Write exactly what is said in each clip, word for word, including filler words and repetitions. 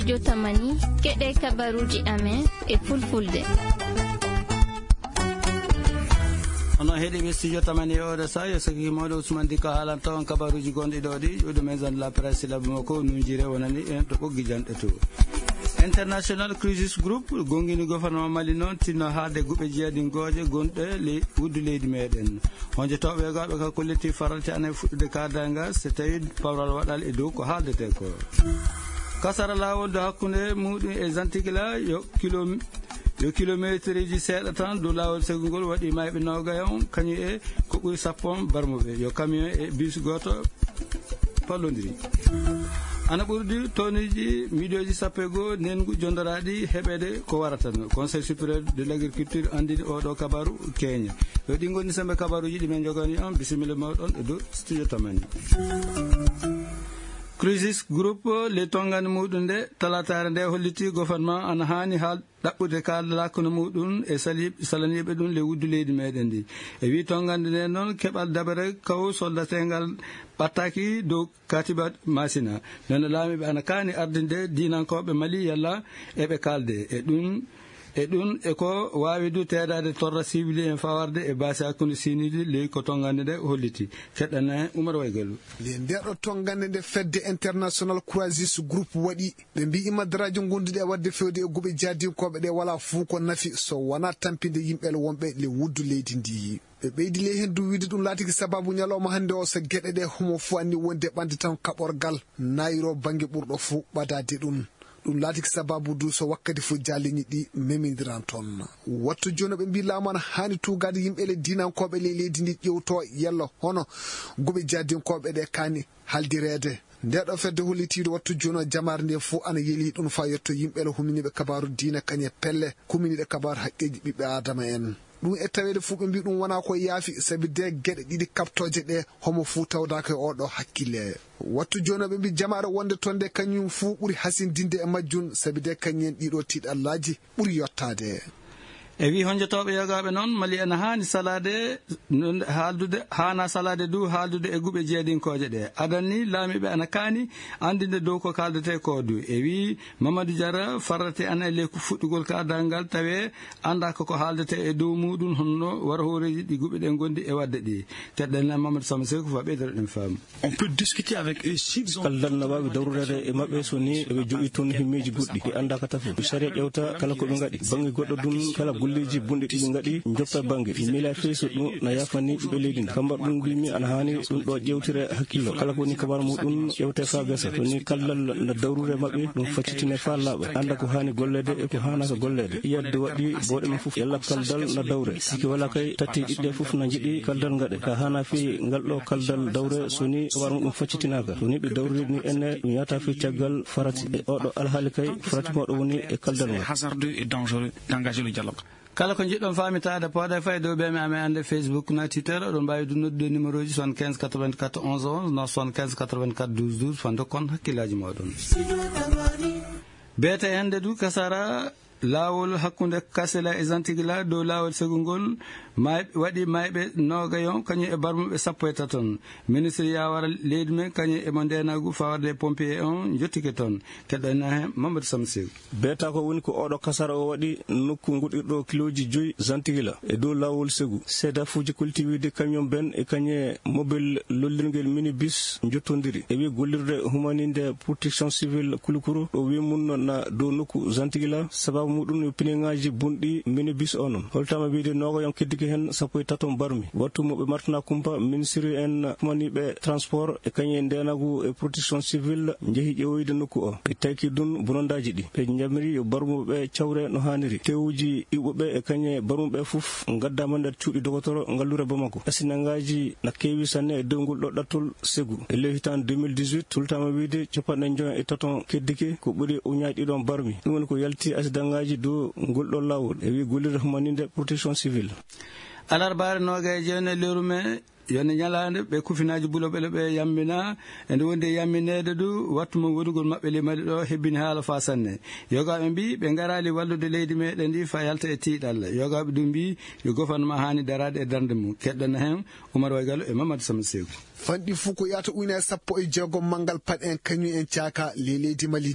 studio Tamani keɗe kabaruji amen e fulfulde. ono heeɗiɓe studio Tamani oɗo sa yo sagi moɗo Ousmane Dika haalan taw on kabaruji gonɗi ɗo ɗi ƴuɗo maison de la presse laɓe makko nujire wonani en to ɓoggi janɗe to. International Crisis Group gongini gouvernement Mali noon tinno haalde guɓe jeeɗingoje gonɗe le wuddu leydi meɗen honje tawɓe gaɓe ka kolletti faralti ane fuɗɗude kadanga so tawi pawral waɗal e dow ko haaldete ko. Kasara lawol do hakkude muɗum e Zantigila yo kilo yo kilométre ji seeɗa tan dow lawol segugol waɗi mayɓe nogayon kañum e ko ɓuuri sappon barmoɓe yo camion e bus goto pallodiri. ana ɓurdi toniji miɗoji sappo e goho nengu jondoraɗi heɓede ko warata no. Conseil supérieur de l' agriculture andini oɗo kabaru keña yo ɗi gonni sembe kabaruji ɗi men jogani on bisimilla mawɗon e dow studio Tamani. Crisis Group le tongani muɗum nde talatare nde holliti gouvernement ana hani haal ɗaɓɓude kalda lakkuno muɗum e sali salaniɓe ɗum le wuddu leydi meɗen ndi e wi tongande nde noon keɓal dabare kaw soldatengal ɓattaki dow katiba masina nono laamiɓe ana kani ardinde dinankoɓe Mali yalla eɓe kalde e ɗum e ɗum e ko wawi du teedade torra civili en fawarde e base hakkude sinidi ley ko tongande nde holliti keɗɗana hen Oumar Waygallu. le ndeɗo tongande nde fedde international Crisis Group waɗi ɓe mbi imadaraji gonduɗe wadde fewde e guɓe jadinkoɓe ɗe wala fuu ko nafi so wona tampinde yimɓele wonɓe le wuddu leydi ndi ɓe ɓeydi ley hen du wiide ɗum laatiki sababu ñalawma hannde o so gueɗe ɗe homo fuu anni wonde ɓande tan kaɓorgal nayiro banggue ɓurɗo fuu ɓadade ɗum ɗum laatiki sababu du so wakkati fo jaliñi ɗi memodiran toon wattu joni ɓe mbi laamu ana hani tugade yimɓele dinankoɓe le leydi ndi ƴewto yello hono guɓe jadinkoɓe ɗe kani haldirede ndeɗo fedde hollitiɗo wattu joni o jamare nde fo ana yeeli ɗum fa yetto yimɓele huminiɓe kabaru diina kañe pelle kuminiɗe kabaru haqqeji ɓiɓɓe adama en ɗum e tawede fuu ɓe mbi ɗum wona ko yaafi sabi de gueɗe ɗiɗi kaptoje ɗe homo fuu tawdaka e oɗo hakkille wattu joni ɓe mbi jamare wonde toon nde kañum fuu ɓuuri hasindinde e majjum sabi de kañen ɗiɗo tiɗallaji ɓuuri yottade e wi honjotoɓe yogaɓe noon Mali ene hani salade haaldude hana salade du haaldude e guɓe jeeɗinkoje ɗe adanni laamiɓe ana kani andinde dow ko kaldete ko du e wi Mamadou Diarra farrate ana le ko fuɗɗugol kadal ngal tawe anda koko haaldete e dow muɗum honno wara horeji ɗi guɓe ɗe gondi e wadde ɗi teɗɗen Mamadou Samba Sekou fa ɓeydere ɗen faamu. On peut discuter avec eux s'ils ont kaldal na wawi dawrudede e mabɓe so ni ɓe jogi toon himmeji goɗɗi ɗi anda ka tafu saria ƴewta kala ko ɓe gaɗi banggue goɗɗo dum kala golleji bunɗe ɗiɓe gaɗi joppa banggue mila feeso ɗum na yafani ɓiɓe leydi ndi kamba ɗum mbimi ana hani ɗum ɗo ƴewtire hakkillo kala ko woni kabar muɗum ƴewte fa gasa to ni kaldal na dawrude mabɓe ɗum faccitine fa laaɓa anda ko hani gollede e ko hanaka gollede iyadde waɗi boɗe ma foof yalla kaldal na dawre siki wala kay tatti ɗiɗɗe foof na jiiɗi kaldal gaɗe ka hana fi ngal ɗo kaldal dawre soni kabar muɗum faccitinaka to ni ɓe dawride ni enne ɗum yata fi caggal farati e oɗo alhaali kay farati moɗo woni e kaldal ngal hasardeux et dangereux d'engager le dialogue. kala ko jiɗɗon famitade pooɗe fay dow ɓe mi ame ande Facebook na Twitter oɗon mbawi du noddude numéro ji soixante-quinze quatre-vingt-quatre onze onze non soixante-quinze quatre-vingt-quatre douze douze fa dokkon hakkillaji moɗon beete hende du kasara lawol hakkude Kasela e Zantigila dow lawol segugol mayɓe waɗi mayɓe nogayon kañum e barmuɓe sappo e taton ministre yawara leydi men kañum emo ndenagu fawarde pompier on jottike toon keɗɗana hen Mamadou Samsey beta ko woni ko oɗo kasara o waɗi nokku guɗirɗo kiloji joyyi Zantigila e dow lawol segu seeda fuji cultivide camion ben e kañe mobile lollirguel minibus jottodiri e wi gollirde humaninde protection civile kulukuru o wi mun na dow nokku Zantigila sababu muɗum yo pineŋaji bunɗi minibus o noon holtama wiide nogoyon keddiki hen sappo e taton barmi wattu moɓe martana kumpa ministre en humaniɓe transport e kañe ndenagu e protection civile jeehi ƴewoyde nokku o ɓe tawki dun bonondaji ɗi ɓe jamiri yo barmuɓe cawre no haniri tewuji iɓoɓe e kañe barmuɓe foof gaddama nder cuuɗi dogotoro ngallure Bamako asinangaji na kewi sanne e dow ngol ɗo ɗattol segu e ley hitan deux mille dix-huit tultama wiide capanɗe joyi e taton keddiki ko ɓuuri uñaji ɗiɗon barmi ɗum woni ko yalti asidangaji dow ngol ɗo lawol e wi gollirde humaninde protection civile alarbare noga e jewne lewru me yonde ñalande ɓe kufinaji buloɓele ɓe yammina e nde wondi yamminede du wattu mo wonugol mabɓe limadi ɗo hebbini haala fa sanne yogaɓe mbi ɓe garali wallude leydi meɗen ndi fa yalta e tiiɗalla yogaɓe du mbi yo gouvernement hani darade e darde mum keɗɗana hen Oumar Waygallo e Mamadou Sama Sekou fanɗi fuu ko yata ujunere sappo e jeegom manggal paɗ en kañum en caaka le leydi Mali ndi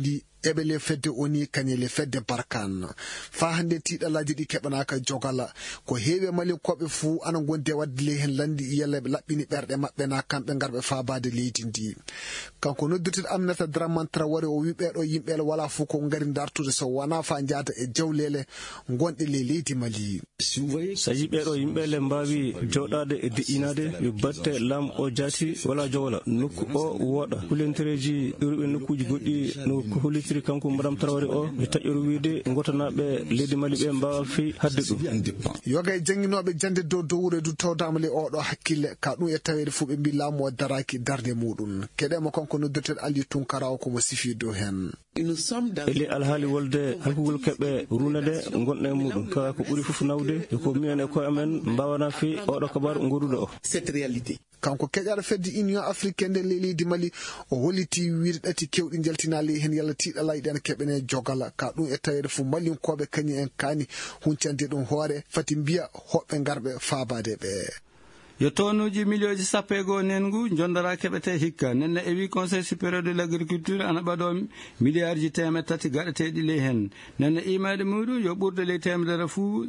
ebe le fedde oni kanye le fedde barkan fa hande tiɗalaji ɗi keɓanaka jogala ko heewi mali koɓe fuu ana gonde wadde le hen landi yalla ɓe laɓɓini ɓerɗe maɓɓe na kamɓe garɓe fabade leydi ndi kanko noddirtiɗo Aminata Dramane Traoré o wi ɓeɗo yimɓele wala fuu ko ngari dartude so wona fa jaada e jawlele gonɗe le leydi Mali. saji ɓeɗo yimɓele mbawi joɗade e de'inade yo batte lam o jati wala jowla nokku o woɗa hulentereji ɗurɓe nokkuji goɗɗi no ko hollitiri kanko Madame Traoré o ɓe taƴƴoro wiide gotanaɓe leydi Mali ɓe mbawa fi hadde ɗum yoga e jangguinoɓe jande dow dowre du tawdama le oɗo hakkille ka ɗum e tawede fuu ɓe mbi laamu o daraki darde muɗum keɗema konko noddirteɗo Ali Tunkara o komo sifi dow hen ele alhaali wolde halkugol keɓe runade gonɗe e muɗum ka ko ɓuuri foof nawde e ko minen e koye amen mbawana fi oɗo kabaru goruɗo o kanko keƴaɗo fedde Union africaine nde leydi Mali o holliti wiide ɗati kewɗi jaltinali hen yalla tiɗalaji ɗen keɓene jogala ka ɗum e tawede fo mallinkoɓe kañi en kani huncande ɗum hoore fati mbiya hoɓɓe garɓe fabade ɓe yo tonnuji millioji sappo e goo nengu jondora keɓete hikka nenne e wi conseil supérieur de l' agriculture ana ɓaɗo milliard ji temed tati gaɗeteɗi ley hen nenne imade muɗum yo ɓurde ley temedere fuu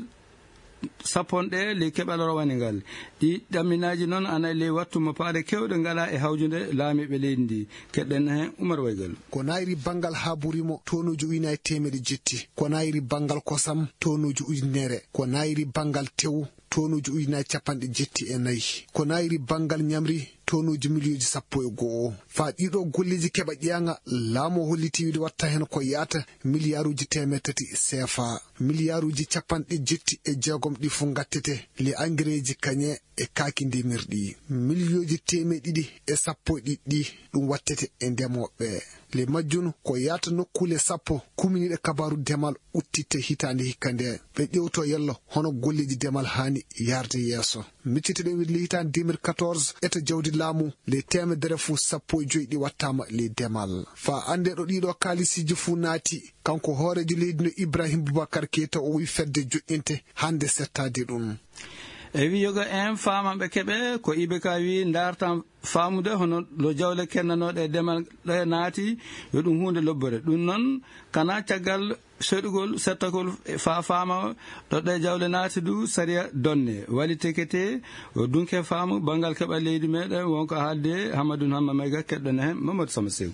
sapponɗe ley keɓal rowani ngal ɗi ɗamminaji noon ana ley wattuma paade kewɗe ngala e hawjude laamiɓe leydi ndi keɗɗen hen Oumar Waygal ko nayri banggal haburimo tonuji ujunnaje temedde jetti ko nayri banggal kosam tonuji ujunere ko nayri banggal tewu tonuji ujunnaje capanɗe jetti e nayyi ko nayri banggal ñamri tonuji millioji sappo e go'o fa ɗiɗo golleji keɓa ƴeeŋa laamu holliti wiide watta hen ko yata milliarduji temed tati C F A milliarduji capanɗe jetti e jeegom ɗi fu gattete le engrais ji kañe e kaaki ndemirɗi millioji temed ɗiɗi e sappo e ɗiɗɗi ɗum wattete e ndemoɓe le majjun ko yata nokkule sappo kuminiɗe kabaru demal uttite hitande hikka nde ɓe ƴewto yallo hono golleji demal hani yarde yeeso micciteɗen wiide le hitande deux mille quatorze eta jawdi laamu le temedere fuu sappo e joyi ɗi wattama le demal fa ande ɗo ɗiɗo kalisiji fuu naati kanko hoorejo leydi no Ibrahim Boubacar Keita o wi fedde joƴƴinte hande settade ɗum e wi yoga en famaɓe keɓe ko I B K wi dartan famude hono lo jawle kennanoɗe e demal ɗe naati yo ɗum hunde lobbore ɗum noon kana caggal seɗugol settagol fa fama ɗo ɗe jawle naati du saria donne wali tekete o dunke faamu bangal keɓa leydi meɗen wonko haalde Hamadou Hamma Mayga keɗɗon hen Mamadou Sama Sew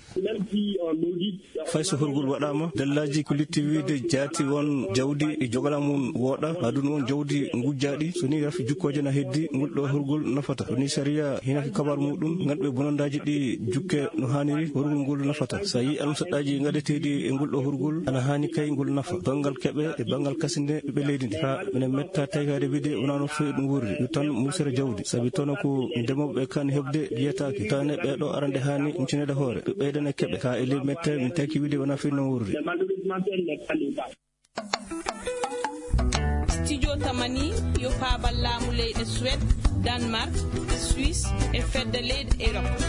fay so horgol waɗama dallaji ko litti wiide jaati won jawdi e jogala mum wooɗa aduna won jawdi gujjaɗi so ni rafi jukkoje na heddi ngolɗo horgol nafata so ni saria hinaki kabaru muɗum ganduɓe bonandaji ɗi jukke no haniri horgol ngol nafata sa yi almusaɗɗaji gaɗeteɗi e ngolɗo horgol ana hani kay ngol nafa bangal keɓe e bangal kasinde ɓe leydi ndi ha minen metta taykade wiide wona no fewi ɗum wurri yo tan musere jawdi saabi tono ko ndemoɓe kan hebde yiyatake tawne ɓeɗo arande hani umcinede hoore ɓe ɓeydene keɓe ka e ley mette min taki wiide wona fewi no wurri studio tamani yo faabal laamu leyɗe Suède Danemark Suisse e fedde leyɗe Europe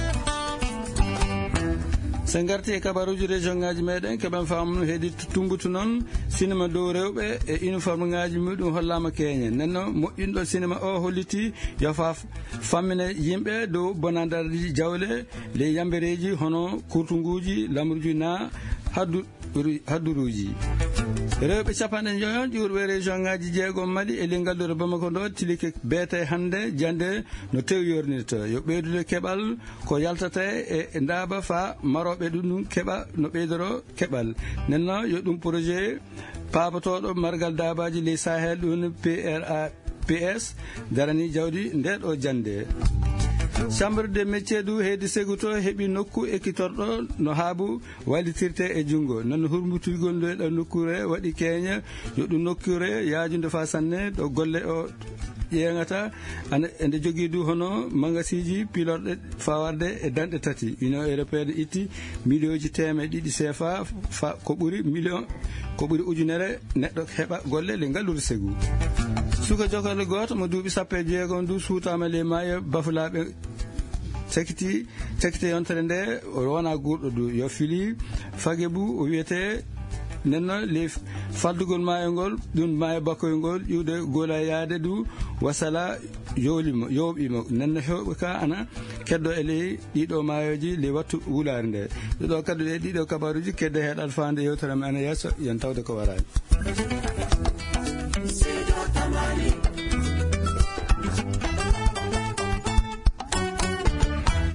sen garti e kabaruji région ngaji meɗen keɓen famnu heedi tumbutu noon cinéma dow rewɓe e uniforme ngaji muɗum hollama keñe nenno moƴƴinɗo cinéma o holliti yo fa fammine yimɓe dow bonandarji jawle ley yambereji hono kurtunguji lamruji na haddu hadduruji rewɓe capanɗe joyon ƴurɓe région ngaji jeegom Mali e lengaldore Bamako ndo tilike beete hande jande no tew yornirta yo ɓeydude keɓal ko yaltata e ndaaba fa maroɓe ɗum keɓa no ɓeydoro keɓal nenno yo ɗum projet paabotoɗo margal daabaji ley Sahel ɗum P R A P S darani jawdi ndeɗo jande chambre de métier du heedi seguto heeɓi nokku ekkitorɗo no haabu wallitirte e junngo noon hurmutugol nde ɗo nokkure waɗi keeña yo ɗum nokkure yaajude fa sanne ɗo golle o ƴeeŋata ende jogii du hono magasiji pilorɗe fawarde e danɗe tati union européenne itti millioji teme ɗiɗi C F A fa ko ɓuri million ko ɓuri ujunere neɗɗo heɓa golle le ngalluri segu suka jokorle goto mo duuɓi sappo e jeegom du suutama le maayo bafulaɓe cakiti cakite yontere nde o wona gurɗo du yo fili fague bou o wiyete nenno le faldugol maayo ngol ɗum maayo bakkoy ngol ƴiwde gola yaade du wasala yowlimo yowɓimo nenno hewɓe ka ana keddo e ley ɗiɗo maayoji le wattu wulare nde ɗo kadi ɗe ɗiɗo kabaruji kedde heɗal fande yewtere men ana yesso yen tawde ko warani.